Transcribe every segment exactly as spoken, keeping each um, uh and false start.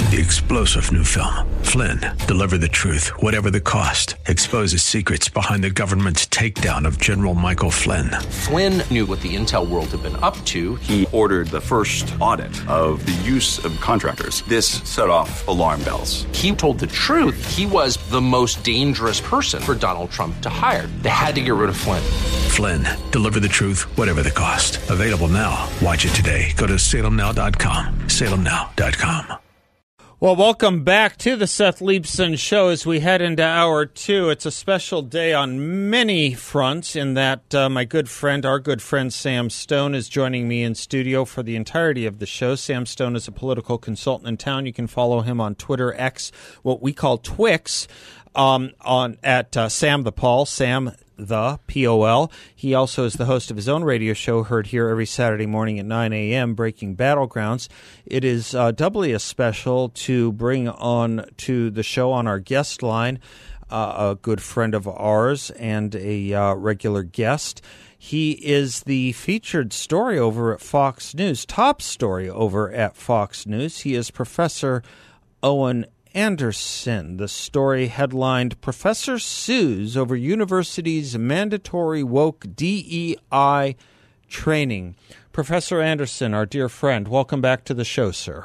The explosive new film, Flynn, deliver the truth, whatever the cost. Exposes secrets behind the government's takedown of General Michael Flynn. Flynn knew what the intel world had been up to. He ordered the first audit of the use of contractors. This set off alarm bells. He told the truth. He was the most dangerous person for Donald Trump to hire. They had to get rid of Flynn. Flynn, deliver the truth, whatever the cost. Available now. Watch it today. Go to salem now dot com. salem now dot com. Well, welcome back to the Seth Leibsohn Show as we head into hour two. It's a special day on many fronts in that uh, my good friend, our good friend Sam Stone is joining me in studio for the entirety of the show. Sam Stone is a political consultant in town. You can follow him on Twitter, X, what we call Twix, um, on at uh, Sam the Paul, Sam the P O L. He also is the host of his own radio show heard here every Saturday morning at nine a.m., Breaking Battlegrounds. It is uh, doubly a special to bring on to the show on our guest line uh, a good friend of ours and a uh, regular guest. He is the featured story over at Fox News, top story over at Fox News. He is Professor Owen Anderson. The story headlined Professor Sues Over University's Mandatory Woke D E I Training. Professor Anderson, our dear friend, welcome back to the show, sir.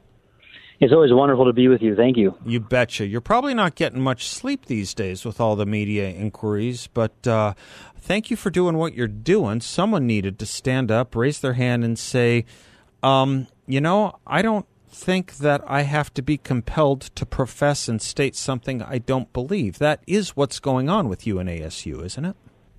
It's always wonderful to be with you. Thank you. You betcha. You're probably not getting much sleep these days with all the media inquiries, but uh, thank you for doing what you're doing. Someone needed to stand up, raise their hand, and say, um, you know, I don't think that I have to be compelled to profess and state something I don't believe. That is what's going on with you and A S U, isn't it?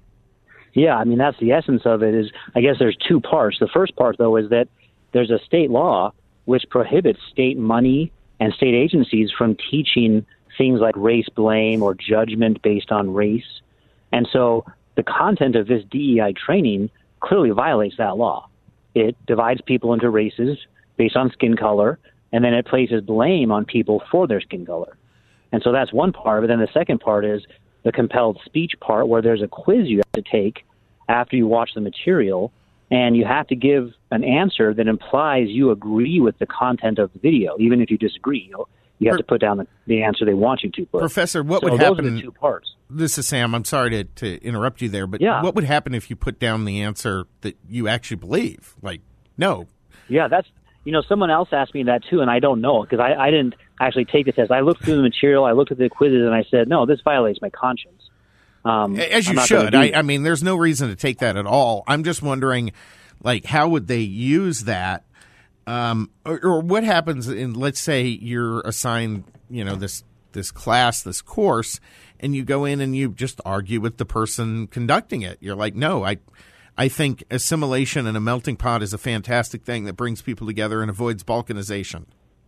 Yeah, I mean, that's the essence of it. Is I guess there's two parts. The first part, though, is that there's a state law which prohibits state money and state agencies from teaching things like race blame or judgment based on race. And so the content of this D E I training clearly violates that law. It divides people into races based on skin color, and then it places blame on people for their skin color. And so that's one part. But then the second part is the compelled speech part, where there's a quiz you have to take after you watch the material, and you have to give an answer that implies you agree with the content of the video, even if you disagree. You know, you have to put down the, the answer they want you to put. Professor, what so would those happen? Are the two parts. This is Sam. I'm sorry to, to interrupt you there, but yeah. What would happen if you put down the answer that you actually believe? Like, no. Yeah, that's, you know, someone else asked me that too, and I don't know, because I, I didn't actually take the test. I looked through the material, I looked at the quizzes, and I said, no, this violates my conscience. Um, As you should. I, I mean, there's no reason to take that at all. I'm just wondering, like, how would they use that? Um, or, or what happens in, let's say you're assigned, you know, this this class, this course, and you go in and you just argue with the person conducting it. You're like, no, I I think assimilation and a melting pot is a fantastic thing that brings people together and avoids balkanization.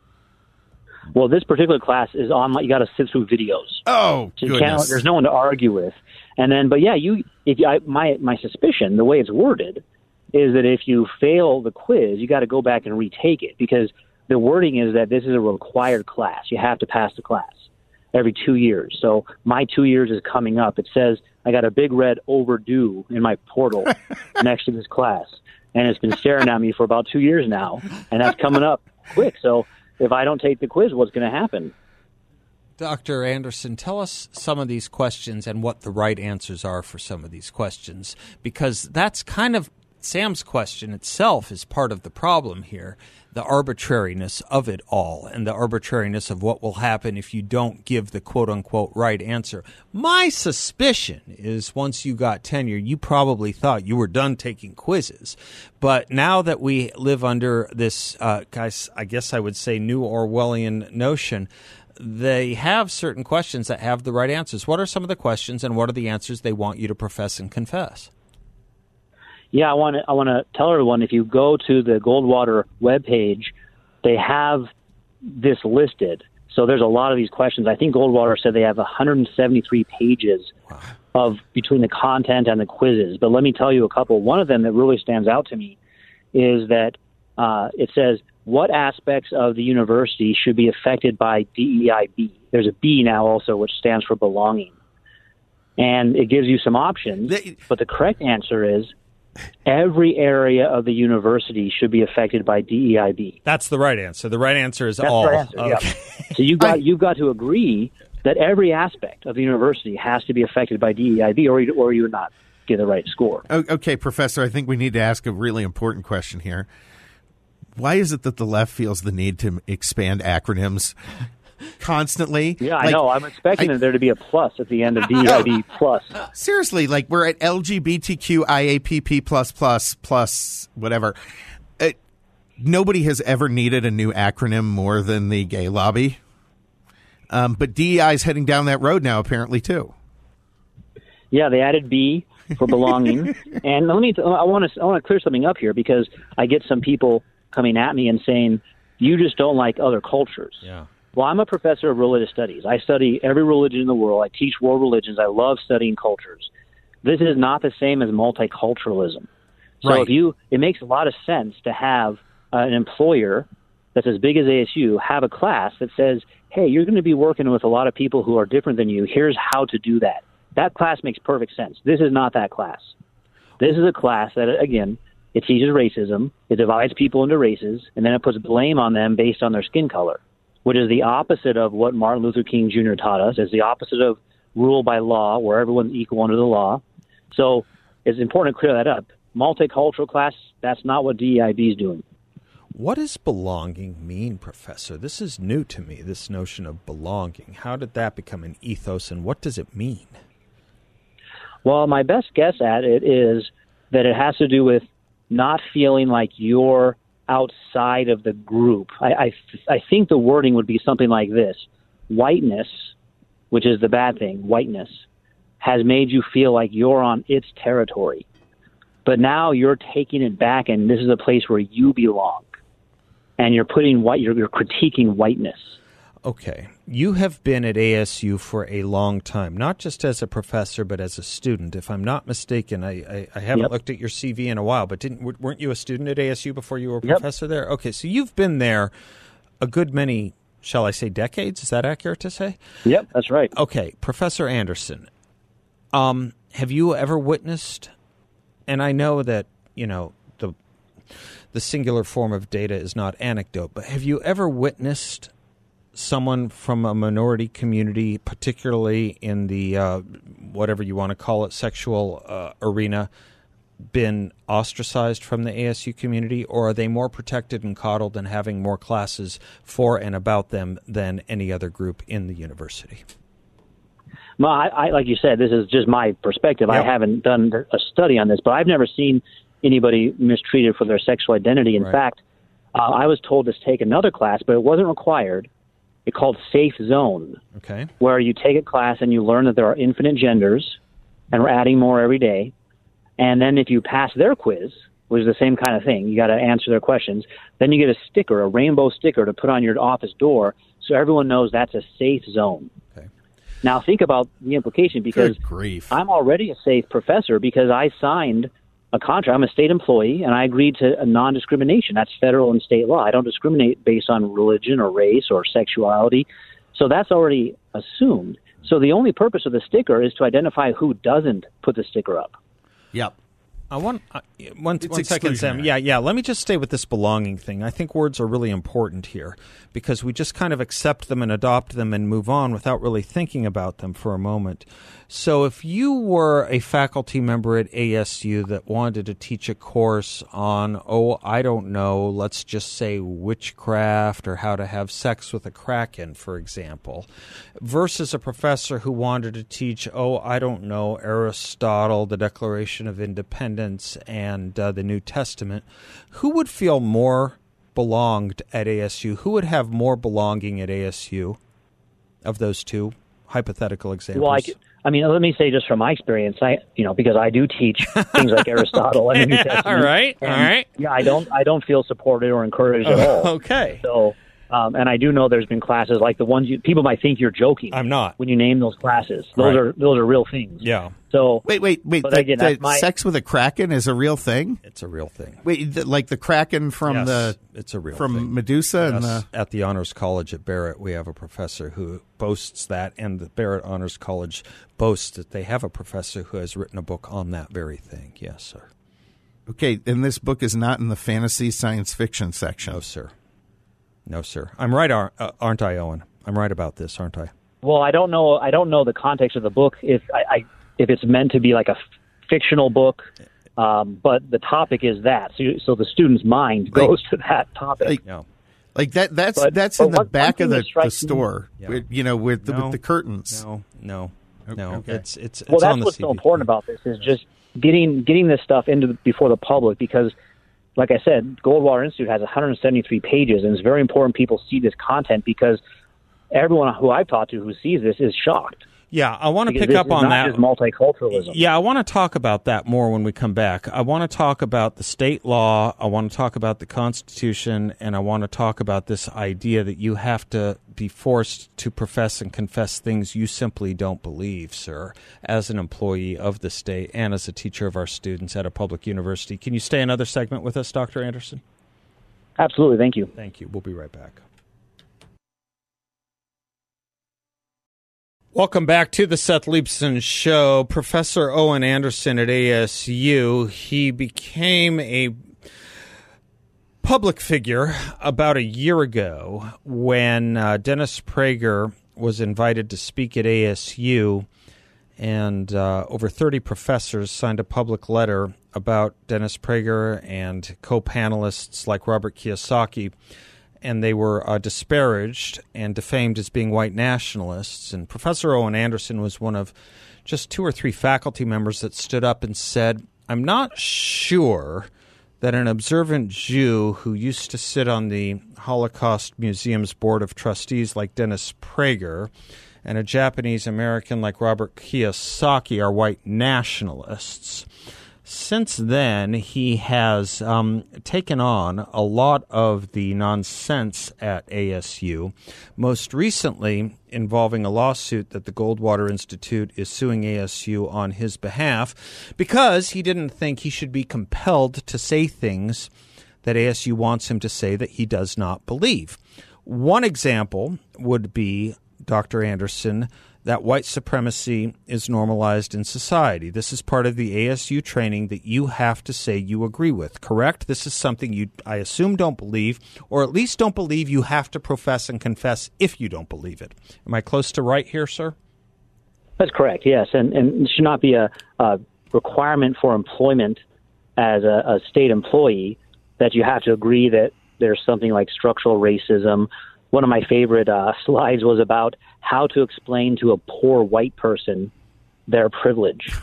Well, this particular class is online. You got to sit through videos. Oh, so you goodness. Can't, there's no one to argue with. And then, but yeah, you. If you, I, my my suspicion, the way it's worded, is that if you fail the quiz, you got to go back and retake it, because the wording is that this is a required class. You have to pass the class every two years. So my two years is coming up. It says I got a big red overdue in my portal next to this class, and it's been staring at me for about two years now, and that's coming up quick. So if I don't take the quiz, what's going to happen? Doctor Anderson, tell us some of these questions and what the right answers are for some of these questions, because that's kind of Sam's question itself is part of the problem here, the arbitrariness of it all and the arbitrariness of what will happen if you don't give the quote-unquote right answer. My suspicion is once you got tenure, you probably thought you were done taking quizzes. But now that we live under this, uh, guys, I guess I would say new Orwellian notion, they have certain questions that have the right answers. What are some of the questions and what are the answers they want you to profess and confess? Yeah, I want to I want to tell everyone, if you go to the Goldwater webpage, they have this listed. So there's a lot of these questions. I think Goldwater said they have one hundred seventy-three pages of between the content and the quizzes. But let me tell you a couple. One of them that really stands out to me is that uh, it says, what aspects of the university should be affected by D E I B? There's a B now also, which stands for belonging. And it gives you some options, They, but the correct answer is every area of the university should be affected by D E I B. That's the right answer. The right answer is That's all. the right answer, okay. yeah. So you've got, you've got to agree that every aspect of the university has to be affected by D E I B, or you, or you would not get the right score. Okay, Professor, I think we need to ask a really important question here. Why is it that the left feels the need to expand acronyms constantly? Yeah, I like, know. I'm expecting I, there to be a plus at the end of D E I B plus. Seriously, like we're at L G B T Q I A P P plus plus plus whatever. Uh, nobody has ever needed a new acronym more than the gay lobby. Um, but D E I is heading down that road now, apparently, too. Yeah, they added B for belonging. And let me, I want to, I want to clear something up here, because I get some people coming at me and saying, you just don't like other cultures. Yeah. Well, I'm a professor of religious studies. I study every religion in the world. I teach world religions. I love studying cultures. This is not the same as multiculturalism. So Right. if you, it makes a lot of sense to have uh, an employer that's as big as A S U have a class that says, hey, you're going to be working with a lot of people who are different than you. Here's how to do that. That class makes perfect sense. This is not that class. This is a class that, again, it teaches racism. It divides people into races, and then it puts blame on them based on their skin color, which is the opposite of what Martin Luther King Junior taught us. It's the opposite of rule by law, where everyone's equal under the law. So it's important to clear that up. Multicultural class, that's not what D E I B is doing. What does belonging mean, Professor? This is new to me, this notion of belonging. How did that become an ethos, and what does it mean? Well, my best guess at it is that it has to do with not feeling like you're outside of the group. I, I, I think the wording would be something like this. Whiteness, which is the bad thing, whiteness, has made you feel like you're on its territory. But now you're taking it back, and this is a place where you belong. And you're putting white, you're, you're critiquing whiteness. Okay. You have been at A S U for a long time, not just as a professor, but as a student. If I'm not mistaken, I, I, I haven't Yep. looked at your C V in a while, but didn't weren't you a student at A S U before you were a Yep. professor there? Okay, so you've been there a good many, shall I say, decades? Is that accurate to say? Yep, that's right. Okay, Professor Anderson, um, have you ever witnessed, and I know that, you know, the the singular form of data is not anecdote, but have you ever witnessed someone from a minority community, particularly in the, uh, whatever you want to call it, sexual uh, arena, been ostracized from the A S U community, or are they more protected and coddled and having more classes for and about them than any other group in the university? Well, I, I, like you said, this is just my perspective. Yep. I haven't done a study on this, but I've never seen anybody mistreated for their sexual identity. In Right. fact, uh, I was told to take another class, but it wasn't required. It's called Safe Zone, Okay. where you take a class and you learn that there are infinite genders, and we're adding more every day. And then if you pass their quiz, which is the same kind of thing, you got to answer their questions, then you get a sticker, a rainbow sticker to put on your office door so everyone knows that's a safe zone. Okay. Now think about the implication, because Good grief. I'm already a safe professor because I signed a contract. I'm a state employee, and I agreed to a non-discrimination. That's federal and state law. I don't discriminate based on religion or race or sexuality. So that's already assumed. So the only purpose of the sticker is to identify who doesn't put the sticker up. Yep. I want uh, one, It's one second, Sam. exclusionary. Yeah, yeah. Let me just stay with this belonging thing. I think words are really important here because we just kind of accept them and adopt them and move on without really thinking about them for a moment. So if you were a faculty member at A S U that wanted to teach a course on, oh, I don't know, let's just say witchcraft or how to have sex with a kraken, for example, versus a professor who wanted to teach, oh, I don't know, Aristotle, the Declaration of Independence, and uh, the New Testament, who would feel more belonged at A S U? Who would have more belonging at A S U of those two hypothetical examples? Well, I, c- I mean, let me say just from my experience, I, you know, because I do teach things like Aristotle and the New Testament. All right, all and, right. Yeah, I don't, I don't feel supported or encouraged at all. Okay. So, um, and I do know there's been classes like the ones you, people might think you're joking. I'm not. When you name those classes, those Right. are those are real things. Yeah, So Wait, wait, wait. But The, again, the that's my- sex with a kraken is a real thing? it's a real thing. Wait, the, like the kraken from Yes, the it's a real from thing. Medusa and Yes. the At the Honors College at Barrett, we have a professor who boasts that, and the Barrett Honors College boasts that they have a professor who has written a book on that very thing. Yes, sir. Okay, and this book is not in the fantasy science fiction section. No, sir. No, sir. I'm right, ar- uh, aren't I, Owen? I'm right about this, aren't I? Well, I don't know. I don't know the context of the book. If I, I if it's meant to be like a f- fictional book, um, but the topic is that, so, you, so the student's mind Like- goes to that topic. Like, No. Like that that's But- that's but in the one- back one of thing the, that the strikes me- store, Yeah. with, you know, with the, No. with the curtains. No, no, no. Okay. It's it's, it's well, on that's the what's C so B. important about this is just getting getting this stuff into the, before the public, because, like I said, Goldwater Institute has one hundred seventy-three pages, and it's very important people see this content, because everyone who I've talked to who sees this is shocked. Yeah, I want to Because pick this up is on not that. just multiculturalism. Yeah, I want to talk about that more when we come back. I want to talk about the state law, I want to talk about the Constitution, and I want to talk about this idea that you have to be forced to profess and confess things you simply don't believe, sir, as an employee of the state and as a teacher of our students at a public university. Can you stay another segment with us, Doctor Anderson? Absolutely. Thank you. Thank you. We'll be right back. Welcome back to the Seth Leibsohn Show. Professor Owen Anderson at A S U. He became a public figure about a year ago when uh, Dennis Prager was invited to speak at A S U, and uh, over thirty professors signed a public letter about Dennis Prager and co-panelists like Robert Kiyosaki, and they were uh, disparaged and defamed as being white nationalists. And Professor Owen Anderson was one of just two or three faculty members that stood up and said, I'm not sure that an observant Jew who used to sit on the Holocaust Museum's Board of Trustees like Dennis Prager and a Japanese American like Robert Kiyosaki are white nationalists. Since then, he has um, taken on a lot of the nonsense at A S U, most recently involving a lawsuit that the Goldwater Institute is suing A S U on his behalf because he didn't think he should be compelled to say things that A S U wants him to say that he does not believe. One example would be, Doctor Anderson, that white supremacy is normalized in society. This is part of the A S U training that you have to say you agree with, correct? This is something you, I assume, don't believe, or at least don't believe you have to profess and confess if you don't believe it. Am I close to right here, sir? That's correct, yes. And, and it should not be a, a requirement for employment as a, a state employee that you have to agree that there's something like structural racism. One of my favorite uh, slides was about how to explain to a poor white person their privilege.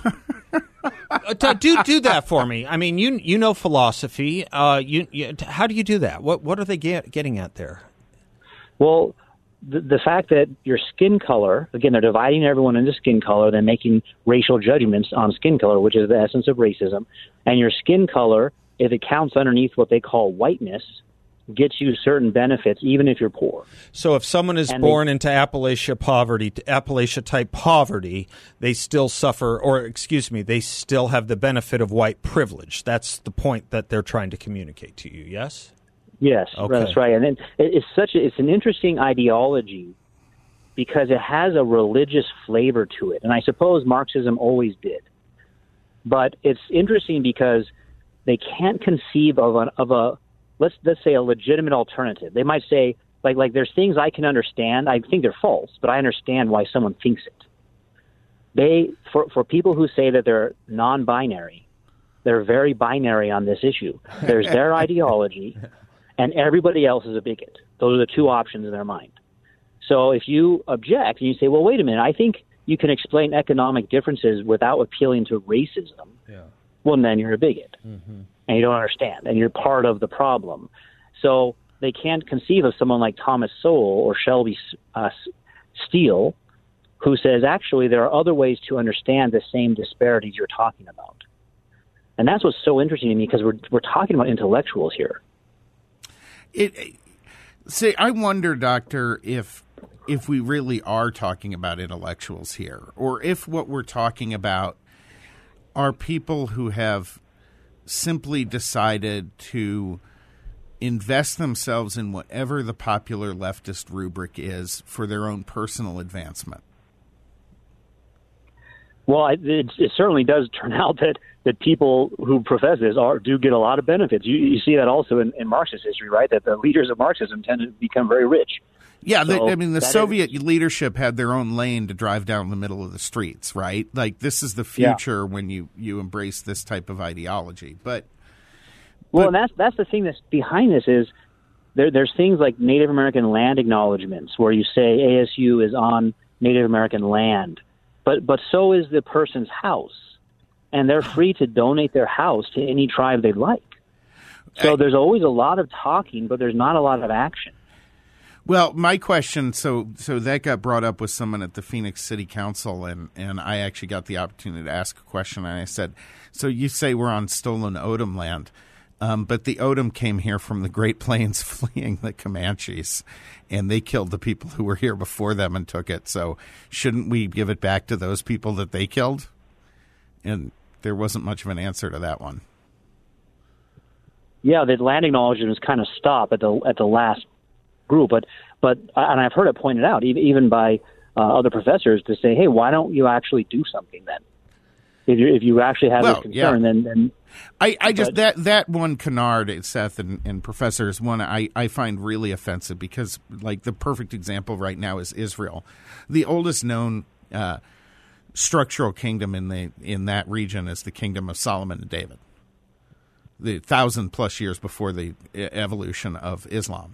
uh, do do that for me. I mean, you you know philosophy. Uh, you, you how do you do that? What what are they get, getting at there? Well, the, the fact that your skin color, again, they're dividing everyone into skin color, then making racial judgments on skin color, which is the essence of racism. And your skin color, if it counts underneath what they call whiteness, gets you certain benefits, even if you're poor. So if someone is and born they, into Appalachia poverty, Appalachia-type poverty, they still suffer, or excuse me, they still have the benefit of white privilege. That's the point that they're trying to communicate to you, yes? Yes, Okay. That's right. And then it, it's such a, it's an interesting ideology because it has a religious flavor to it. And I suppose Marxism always did. But it's interesting because they can't conceive of an, of a let's let's say a legitimate alternative. They might say, like, like there's things I can understand. I think they're false, but I understand why someone thinks it. They, for, for people who say that they're non-binary, they're very binary on this issue. There's their ideology, and everybody else is a bigot. Those are the two options in their mind. So if you object and you say, well, wait a minute, I think you can explain economic differences without appealing to racism, Yeah. well, then you're a bigot. Mm-hmm. And you don't understand, and you're part of the problem. So they can't conceive of someone like Thomas Sowell or Shelby uh, Steele, who says, actually, there are other ways to understand the same disparities you're talking about. And that's what's so interesting to me, because we're we're talking about intellectuals here. It, say, I wonder, Doctor, if if we really are talking about intellectuals here, or if what we're talking about are people who have simply decided to invest themselves in whatever the popular leftist rubric is for their own personal advancement. Well, it, it, it certainly does turn out that, that people who profess this are do get a lot of benefits. You, you see that also in, in Marxist history, right? That the leaders of Marxism tend to become very rich. Yeah, so they, I mean, the Soviet is, leadership had their own lane to drive down the middle of the streets, right? Like, this is the future yeah. when you, you embrace this type of ideology. But, well, but and that's that's the thing that's behind this is there. There's things like Native American land acknowledgments where you say A S U is on Native American land, but but so is the person's house, and they're free to donate their house to any tribe they'd like. So I, there's always a lot of talking, but there's not a lot of action. Well, my question, so so that got brought up with someone at the Phoenix City Council, and, and I actually got the opportunity to ask a question, and I said, so you say we're on stolen Odom land, um, but the Odom came here from the Great Plains fleeing the Comanches, and they killed the people who were here before them and took it, so shouldn't we give it back to those people that they killed? And there wasn't much of an answer to that one. Yeah, the land acknowledgments kind of stop at the at the last group, but but and I've heard it pointed out even by uh, other professors to say, hey, why don't you actually do something then? If you if you actually have well, this concern, yeah. then, then I, I just but, that that one canard, Seth and, and professors, one I, I find really offensive because like the perfect example right now is Israel, the oldest known uh, structural kingdom in the in that region is the kingdom of Solomon and David, the thousand plus years before the evolution of Islam.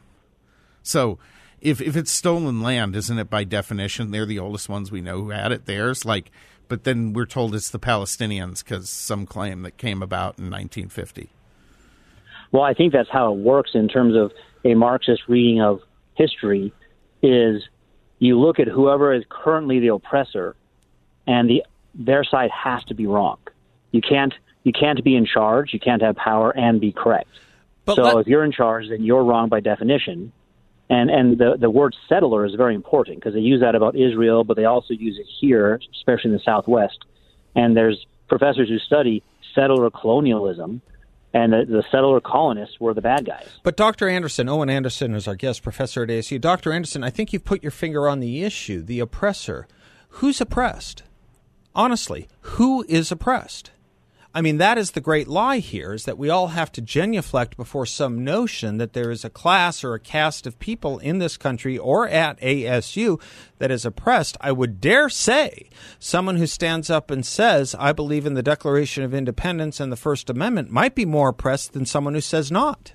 So if if it's stolen land, isn't it by definition they're the oldest ones we know who had it theirs? Like, but then we're told it's the Palestinians because some claim that came about in nineteen fifty. Well, I think that's how it works in terms of a Marxist reading of history is you look at whoever is currently the oppressor and the their side has to be wrong. You can't you can't be in charge, you can't have power and be correct. But so let- if you're in charge, then you're wrong by definition. And and the, the word settler is very important because they use that about Israel, but they also use it here, especially in the Southwest. And there's professors who study settler colonialism, and the, the settler colonists were the bad guys. But Doctor Anderson, Owen Anderson is our guest professor at A S U. Doctor Anderson, I think you've put your finger on the issue, the oppressor. Who's oppressed? Honestly, who is oppressed? I mean, that is the great lie here, is that we all have to genuflect before some notion that there is a class or a caste of people in this country or at A S U that is oppressed. I would dare say someone who stands up and says, I believe in the Declaration of Independence and the First Amendment might be more oppressed than someone who says not.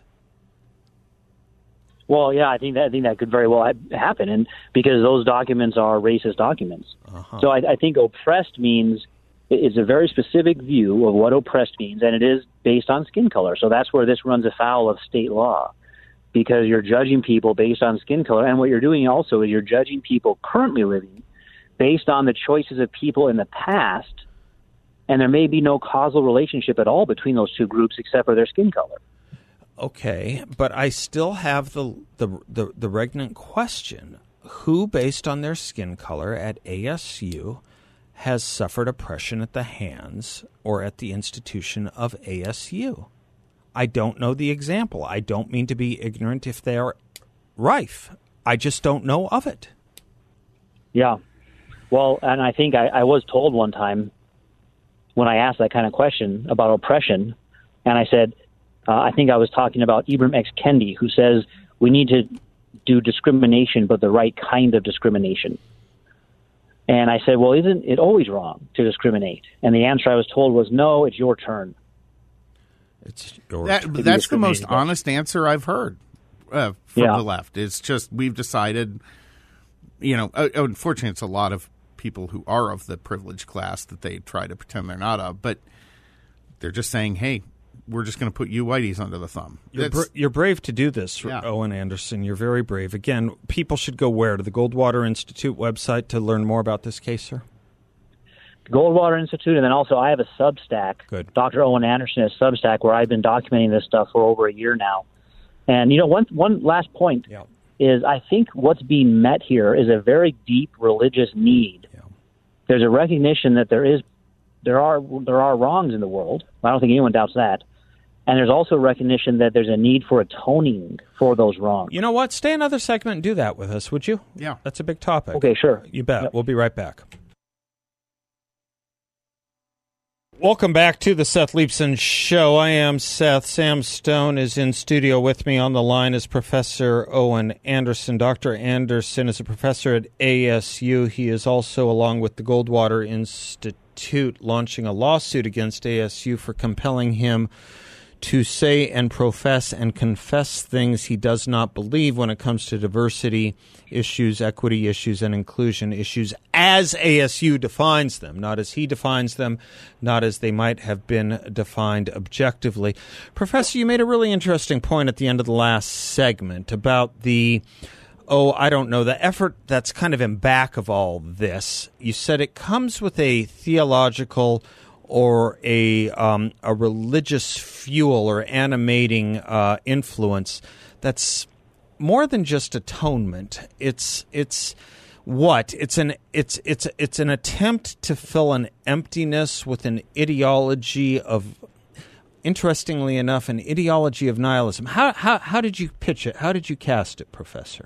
Well, yeah, I think that I think that could very well ha- happen, and because those documents are racist documents. Uh-huh. So I, I think oppressed means it's a very specific view of what oppressed means, and it is based on skin color. So that's where this runs afoul of state law, because you're judging people based on skin color. And what you're doing also is you're judging people currently living based on the choices of people in the past, and there may be no causal relationship at all between those two groups except for their skin color. Okay, but I still have the the the, the regnant question. Who, based on their skin color at A S U, has suffered oppression at the hands or at the institution of A S U? I don't know the example. I don't mean to be ignorant if they are rife. I just don't know of it. Yeah. Well, and I think I, I was told one time when I asked that kind of question about oppression, and I said, uh, I think I was talking about Ibram X. Kendi, who says we need to do discrimination, but the right kind of discrimination. And I said, well, isn't it always wrong to discriminate? And the answer I was told was, no, it's your turn. It's your that, turn. That's the most honest answer I've heard uh, from yeah. the left. It's just we've decided, you know, uh, unfortunately, it's a lot of people who are of the privileged class that they try to pretend they're not of, but they're just saying, hey, we're just going to put you whiteys under the thumb. You're, bra- you're brave to do this, yeah. Owen Anderson. You're very brave. Again, people should go where? To the Goldwater Institute website to learn more about this case, sir? Goldwater Institute, and then also I have a Substack. Good. Doctor Owen Anderson has Substack, where I've been documenting this stuff for over a year now. And, you know, one one last point yeah. is I think what's being met here is a very deep religious need. Yeah. There's a recognition that there is there are there are wrongs in the world. I don't think anyone doubts that. And there's also recognition that there's a need for atoning for those wrongs. You know what? Stay another segment and do that with us, would you? Yeah. That's a big topic. Okay, sure. You bet. Yep. We'll be right back. Welcome back to the Seth Leibsohn Show. I am Seth. Sam Stone is in studio with me. On the line is Professor Owen Anderson. Doctor Anderson is a professor at A S U. He is also, along with the Goldwater Institute, launching a lawsuit against A S U for compelling him to say and profess and confess things he does not believe when it comes to diversity issues, equity issues, and inclusion issues as A S U defines them, not as he defines them, not as they might have been defined objectively. Professor, you made a really interesting point at the end of the last segment about the, oh, I don't know, the effort that's kind of in back of all this. You said it comes with a theological or a um, a religious fuel or animating uh, influence that's more than just atonement. It's it's what? It's an it's it's it's an attempt to fill an emptiness with an ideology of, interestingly enough, an ideology of nihilism. How how how did you pitch it? How did you cast it, Professor?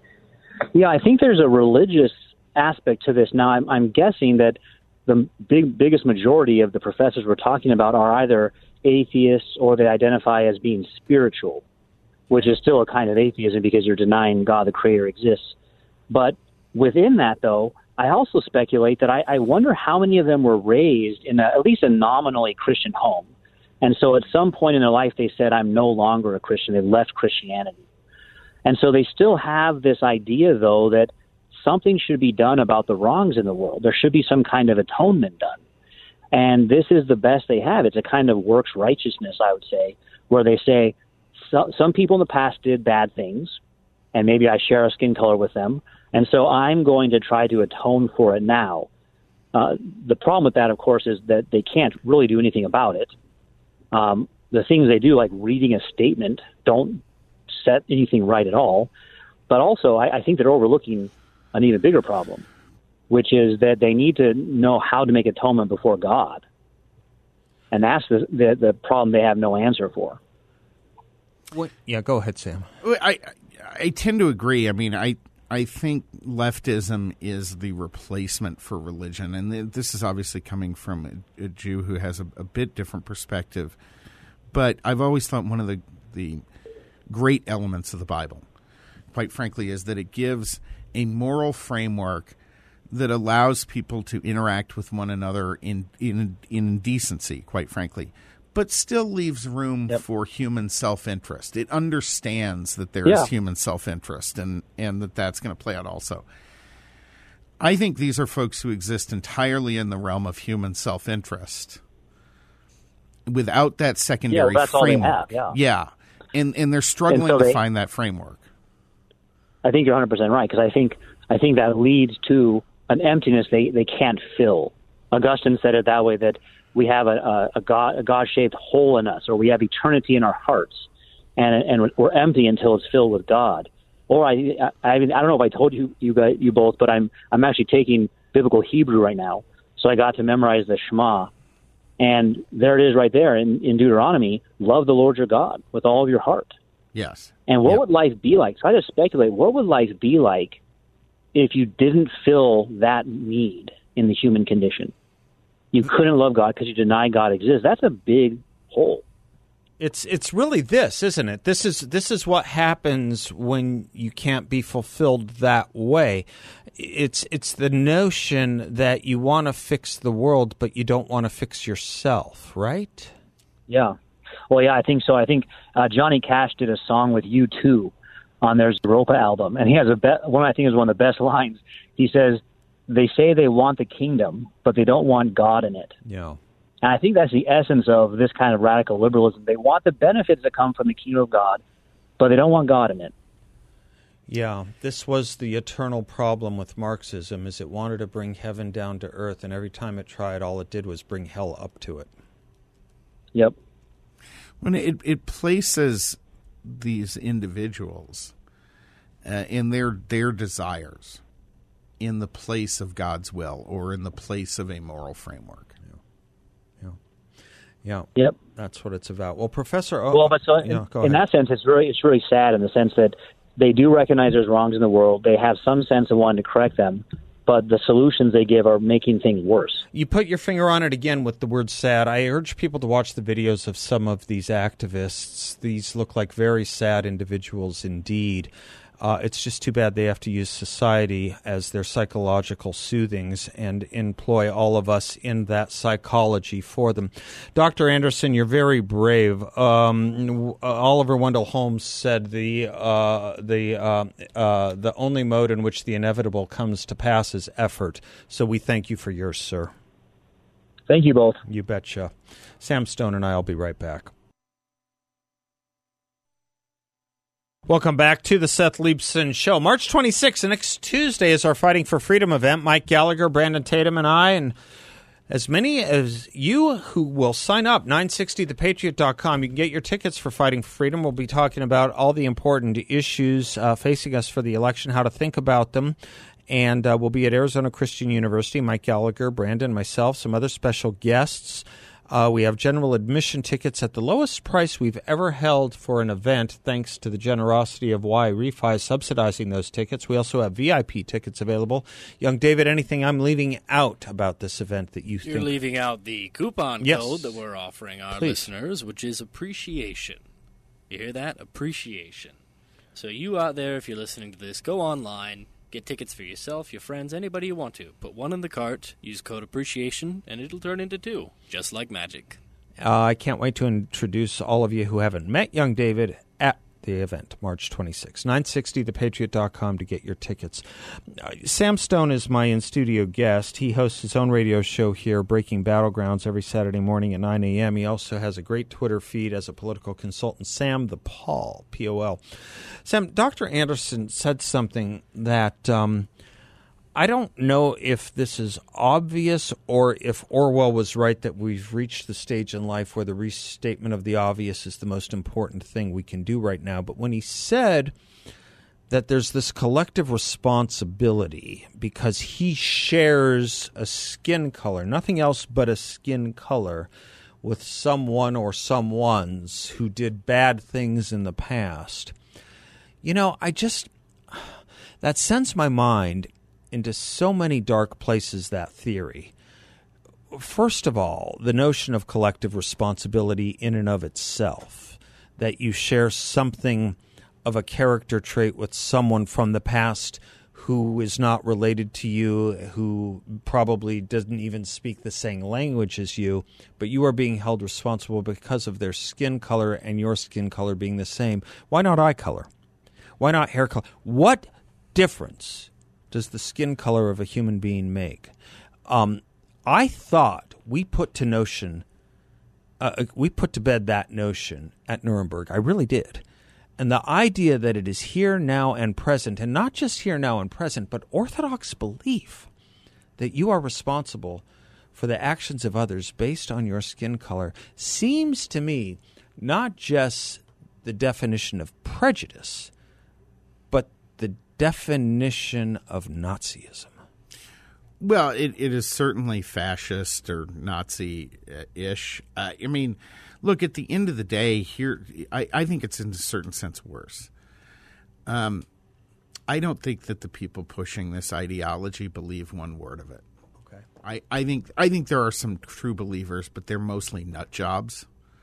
Yeah, I think there's a religious aspect to this. Now, I'm, I'm guessing that the big biggest majority of the professors we're talking about are either atheists or they identify as being spiritual, which is still a kind of atheism because you're denying God the Creator exists. But within that, though, I also speculate that I, I wonder how many of them were raised in a, at least a nominally Christian home. And so at some point in their life, they said, I'm no longer a Christian. They left Christianity. And so they still have this idea, though, that something should be done about the wrongs in the world. There should be some kind of atonement done. And this is the best they have. It's a kind of works righteousness, I would say, where they say so, some people in the past did bad things, and maybe I share a skin color with them, and so I'm going to try to atone for it now. Uh, the problem with that, of course, is that they can't really do anything about it. Um, the things they do, like reading a statement, don't set anything right at all. But also, I, I think they're overlooking an even bigger problem, which is that they need to know how to make atonement before God. And that's the, the, the problem they have no answer for. What? Yeah, go ahead, Sam. I, I I tend to agree. I mean, I I think leftism is the replacement for religion. And this is obviously coming from a, a Jew who has a, a bit different perspective. But I've always thought one of the, the great elements of the Bible, quite frankly, is that it gives a moral framework that allows people to interact with one another in in, in decency, quite frankly, but still leaves room yep. for human self-interest. It understands that there yeah. is human self-interest and, and that that's going to play out also. I think these are folks who exist entirely in the realm of human self-interest without that secondary yeah, that's framework. All they have, yeah. yeah. And, and they're struggling and so to they, find that framework. I think you're one hundred percent right, because I think I think that leads to an emptiness they, they can't fill. Augustine said it that way, that we have a, a, a God a God-shaped hole in us, or we have eternity in our hearts, and and we're empty until it's filled with God. Or I I, I don't know if I told you you guys, you both, but I'm I'm actually taking biblical Hebrew right now, so I got to memorize the Shema, and there it is right there in, in Deuteronomy: love the Lord your God with all of your heart. Yes. And what yep. would life be like? So I just speculate, what would life be like if you didn't fill that need in the human condition? You couldn't love God because you deny God exists. That's a big hole. It's it's really this, isn't it? This is this is what happens when you can't be fulfilled that way. It's it's the notion that you want to fix the world, but you don't want to fix yourself, right? Yeah. Well, yeah, I think so. I think uh, Johnny Cash did a song with U two on their Europa album, and he has a be- one I think is one of the best lines. He says, "They say they want the kingdom, but they don't want God in it." Yeah. And I think that's the essence of this kind of radical liberalism. They want the benefits that come from the kingdom of God, but they don't want God in it. Yeah, this was the eternal problem with Marxism, is it wanted to bring heaven down to earth, and every time it tried, all it did was bring hell up to it. Yep. When it it places these individuals uh, in their their desires in the place of God's will or in the place of a moral framework. Yeah. Yeah. Yeah. Yep. That's what it's about. Well, Professor O- Well, but so yeah, in, in that sense, it's really it's really sad in the sense that they do recognize there's wrongs in the world. They have some sense of wanting to correct them, but the solutions they give are making things worse. You put your finger on it again with the word sad. I urge people to watch the videos of some of these activists. These look like very sad individuals indeed. Uh, it's just too bad they have to use society as their psychological soothings and employ all of us in that psychology for them. Doctor Anderson, you're very brave. Um, Oliver Wendell Holmes said the uh, the uh, uh, the only mode in which the inevitable comes to pass is effort. So we thank you for yours, sir. Thank you both. You betcha. Sam Stone and I will be right back. Welcome back to the Seth Leibsohn Show. March twenty-sixth, next Tuesday, is our Fighting for Freedom event. Mike Gallagher, Brandon Tatum, and I, and as many as you who will sign up, nine sixty the patriot dot com. You can get your tickets for Fighting for Freedom. We'll be talking about all the important issues uh, facing us for the election, how to think about them. And uh, we'll be at Arizona Christian University. Mike Gallagher, Brandon, myself, some other special guests. Uh, we have general admission tickets at the lowest price we've ever held for an event, thanks to the generosity of Y Refi subsidizing those tickets. We also have V I P tickets available. Young David, anything I'm leaving out about this event that you You're think? You're leaving out the coupon yes. code that we're offering our Please. listeners, which is appreciation. You hear that? Appreciation. So you out there, if you're listening to this, go online. Get tickets for yourself, your friends, anybody you want to. Put one in the cart, use code appreciation, and it'll turn into two, just like magic. Uh, I can't wait to introduce all of you who haven't met young David at the event, March twenty-sixth. nine sixty the patriot dot com to get your tickets. Uh, Sam Stone is my in-studio guest. He hosts his own radio show here, Breaking Battlegrounds, every Saturday morning at nine a.m. He also has a great Twitter feed as a political consultant, Sam the Paul, P O L. Sam, Doctor Anderson said something that um, I don't know if this is obvious or if Orwell was right that we've reached the stage in life where the restatement of the obvious is the most important thing we can do right now. But when he said that there's this collective responsibility because he shares a skin color, nothing else but a skin color, with someone or someones who did bad things in the past, you know, I just, that sends my mind into so many dark places, that theory. First of all, the notion of collective responsibility in and of itself, that you share something of a character trait with someone from the past who is not related to you, who probably doesn't even speak the same language as you, but you are being held responsible because of their skin color and your skin color being the same. Why not eye color? Why not hair color? What difference does the skin color of a human being make? Um, I thought we put to notion, uh, we put to bed that notion at Nuremberg. I really did. And the idea that it is here, now, and present, and not just here, now, and present, but orthodox belief that you are responsible for the actions of others based on your skin color seems to me not just the definition of prejudice, but the definition of Nazism. Well, it, it is certainly fascist or Nazi-ish. Uh, I mean, look, at the end of the day, here, I, I think it's in a certain sense worse. Um, I don't think that the people pushing this ideology believe one word of it. Okay. I, I think I think there are some true believers, but they're mostly nut jobs.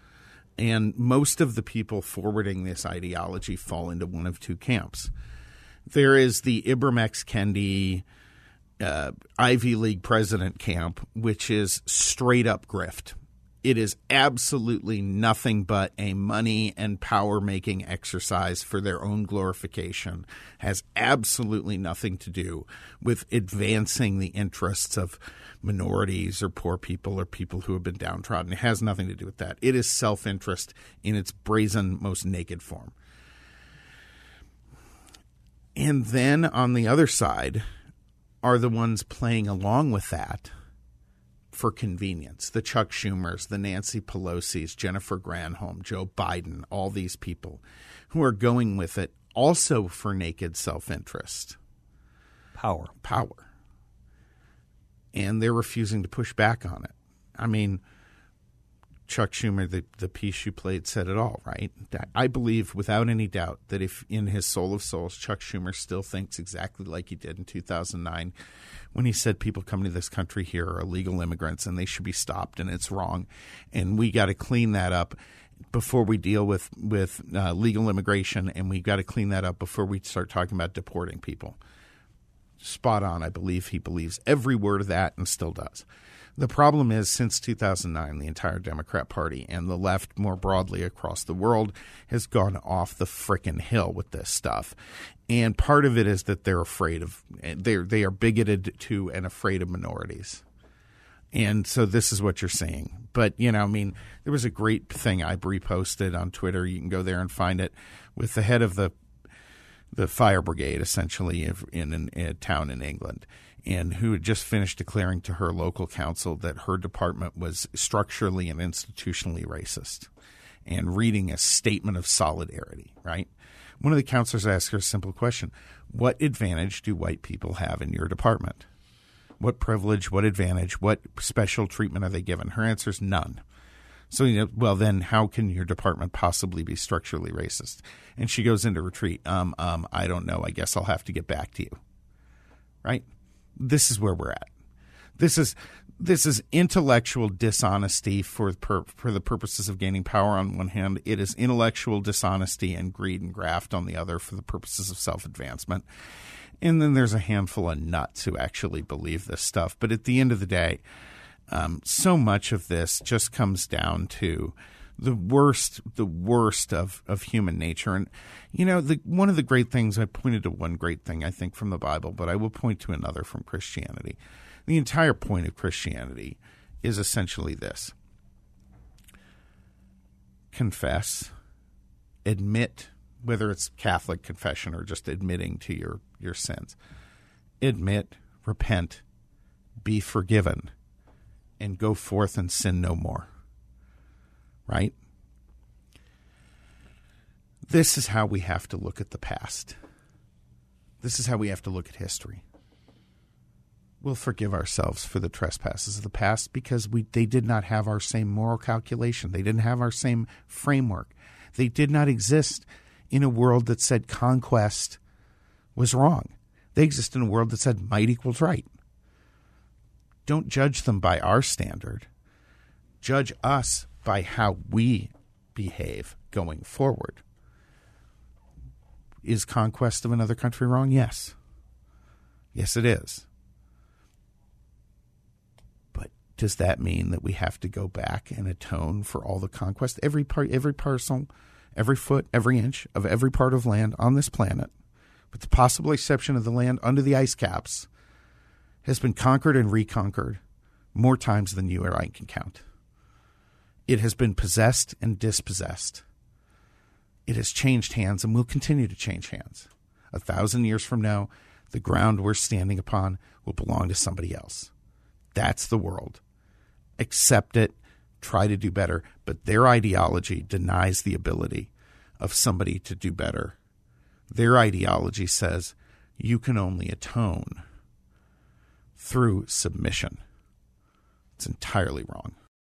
And most of the people forwarding this ideology fall into one of two camps. There is the Ibram X. Kendi uh, Ivy League president camp, which is straight up grift. It is absolutely nothing but a money and power-making exercise for their own glorification. Has absolutely nothing to do with advancing the interests of minorities or poor people or people who have been downtrodden. It has nothing to do with that. It is self-interest in its brazen, most naked form. And then on the other side are the ones playing along with that for convenience. The Chuck Schumers, the Nancy Pelosi's, Jennifer Granholm, Joe Biden, all these people who are going with it also for naked self-interest. Power. Power. And they're refusing to push back on it. I mean, Chuck Schumer, the, the piece you played, said it all, right? I believe without any doubt that if in his soul of souls, Chuck Schumer still thinks exactly like he did in two thousand nine when he said people coming to this country here are illegal immigrants and they should be stopped and it's wrong. And we got to clean that up before we deal with, with uh, legal immigration, and we got to clean that up before we start talking about deporting people. Spot on. I believe he believes every word of that and still does. The problem is, since two thousand nine, the entire Democrat Party and the left more broadly across the world has gone off the frickin' hill with this stuff. And part of it is that they're afraid of they they are bigoted to and afraid of minorities. And so this is what you're seeing. But, you know, I mean, there was a great thing I reposted on Twitter. You can go there and find it, with the head of the the fire brigade, essentially, in, in, in a town in England, and who had just finished declaring to her local council that her department was structurally and institutionally racist, and reading a statement of solidarity, right? One of the counselors asked her a simple question: what advantage do white people have in your department? What privilege, what advantage, what special treatment are they given? Her answer is none. So, you know, well, then how can your department possibly be structurally racist? And she goes into retreat. Um, um, I don't know. I guess I'll have to get back to you. Right? This is where we're at. This is this is intellectual dishonesty for per, for the purposes of gaining power on one hand. It is intellectual dishonesty and greed and graft on the other for the purposes of self-advancement. And then there's a handful of nuts who actually believe this stuff. But at the end of the day, um, so much of this just comes down to the worst, the worst of, of human nature. And, you know, the, one of the great things, I pointed to one great thing, I think, from the Bible, but I will point to another from Christianity. The entire point of Christianity is essentially this: confess, admit, whether it's Catholic confession or just admitting to your, your sins, admit, repent, be forgiven, and go forth and sin no more. Right? This is how we have to look at the past. This is how we have to look at history. We'll forgive ourselves for the trespasses of the past because we they did not have our same moral calculation. They didn't have our same framework. They did not exist in a world that said conquest was wrong. They exist in a world that said might equals right. Don't judge them by our standard. Judge us by how we behave going forward. Is conquest of another country wrong? Yes. Yes, it is. But does that mean that we have to go back and atone for all the conquest? Every part, every parcel, every foot, every inch of every part of land on this planet, with the possible exception of the land under the ice caps, has been conquered and reconquered more times than you or I can count. It has been possessed and dispossessed. It has changed hands and will continue to change hands. A thousand years from now, the ground we're standing upon will belong to somebody else. That's the world. Accept it, try to do better, but their ideology denies the ability of somebody to do better. Their ideology says you can only atone through submission. It's entirely wrong.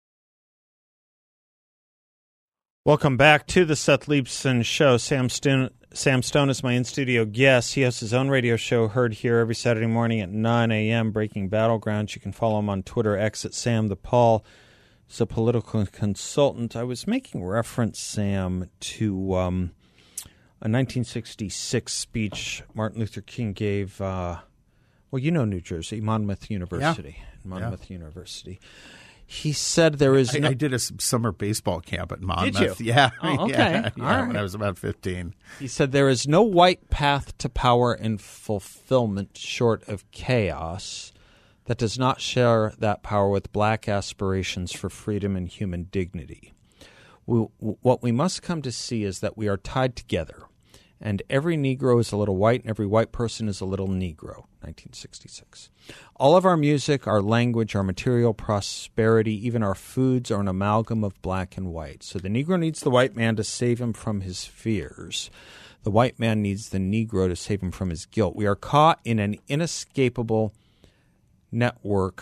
Welcome back to the Seth Leibsohn Show. Sam Stone, Sam Stone is my in-studio guest. He has his own radio show heard here every Saturday morning at nine a.m., Breaking Battlegrounds. You can follow him on Twitter, X at Sam the Paul. He's a political consultant. I was making reference, Sam, to um, a nineteen sixty-six speech Martin Luther King gave, uh, well, you know New Jersey, Monmouth University. Yeah. Monmouth yeah. University. He said there is I, no... I did a summer baseball camp at Monmouth. Did you? Yeah. Oh, okay. Yeah, All yeah, right. When I was about fifteen. He said there is no white path to power and fulfillment short of chaos that does not share that power with black aspirations for freedom and human dignity. We, what we must come to see is that we are tied together, and every Negro is a little white and every white person is a little Negro. nineteen sixty-six. All of our music, our language, our material prosperity, even our foods are an amalgam of black and white. So the Negro needs the white man to save him from his fears. The white man needs the Negro to save him from his guilt. We are caught in an inescapable network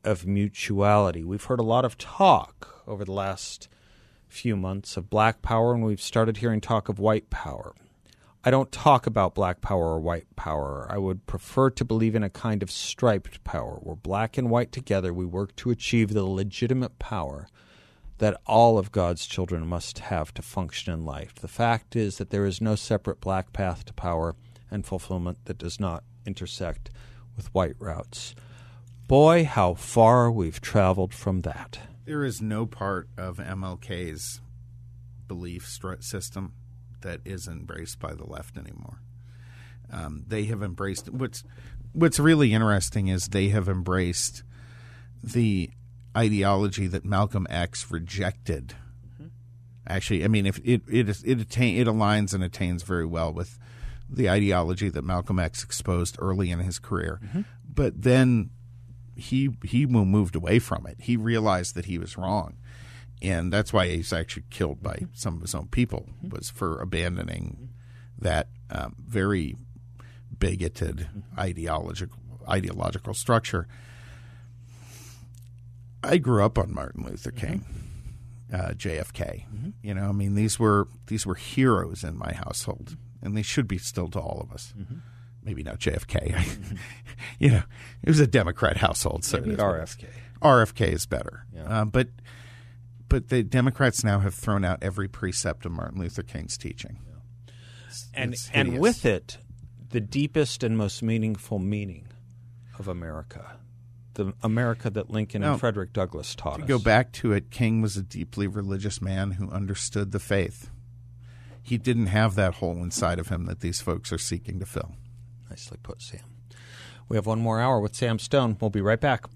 of mutuality. We've heard a lot of talk over the last few months of black power, and we've started hearing talk of white power. I don't talk about black power or white power. I would prefer to believe in a kind of striped power, where black and white together we work to achieve the legitimate power that all of God's children must have to function in life. The fact is that there is no separate black path to power and fulfillment that does not intersect with white routes. Boy, how far we've traveled from that. There is no part of M L K's belief system that is embraced by the left anymore. Um, they have embraced what's what's really interesting is they have embraced the ideology that Malcolm X rejected. Mm-hmm. Actually, I mean, if it it it, attain, it aligns and attains very well with the ideology that Malcolm X exposed early in his career. Mm-hmm. But then he he moved away from it. He realized that he was wrong. And that's why he's actually killed by some of his own people, was for abandoning that um, very bigoted ideological ideological structure. I grew up on Martin Luther King, uh, J F K. Mm-hmm. You know, I mean, these were these were heroes in my household, and they should be still to all of us. Mm-hmm. Maybe not J F K. Mm-hmm. You know, it was a Democrat household, so maybe R F K. R F K is better, yeah. uh, but. But the Democrats now have thrown out every precept of Martin Luther King's teaching. Yeah. It's, and it's and with it, the deepest and most meaningful meaning of America, the America that Lincoln now, and Frederick Douglass taught to us. To go back to it, King was a deeply religious man who understood the faith. He didn't have that hole inside of him that these folks are seeking to fill. Nicely put, Sam. We have one more hour with Sam Stone. We'll be right back.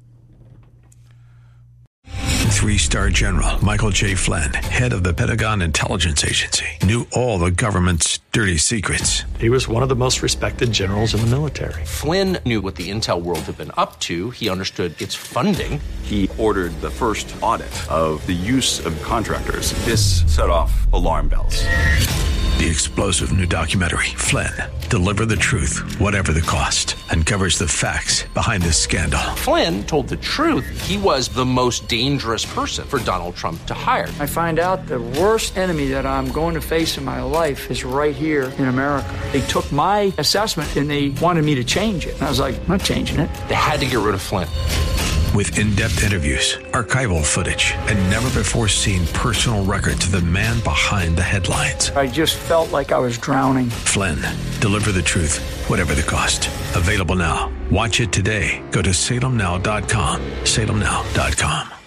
Three-star general Michael J. Flynn, head of the Pentagon Intelligence Agency, knew all the government's dirty secrets. He was one of the most respected generals in the military. Flynn knew what the intel world had been up to. He understood its funding. He ordered the first audit of the use of contractors. This set off alarm bells. The explosive new documentary, Flynn, Deliver the Truth, Whatever the Cost, uncovers the facts behind this scandal. Flynn told the truth. He was the most dangerous person for Donald Trump to hire. I find out the worst enemy that I'm going to face in my life is right here in America. They took my assessment and they wanted me to change it. And I was like, I'm not changing it. They had to get rid of Flynn. With in-depth interviews, archival footage, and never-before-seen personal records of the man behind the headlines. I just felt like I was drowning. Flynn, Deliver the Truth, Whatever the Cost. Available now. Watch it today. Go to salem now dot com. salem now dot com.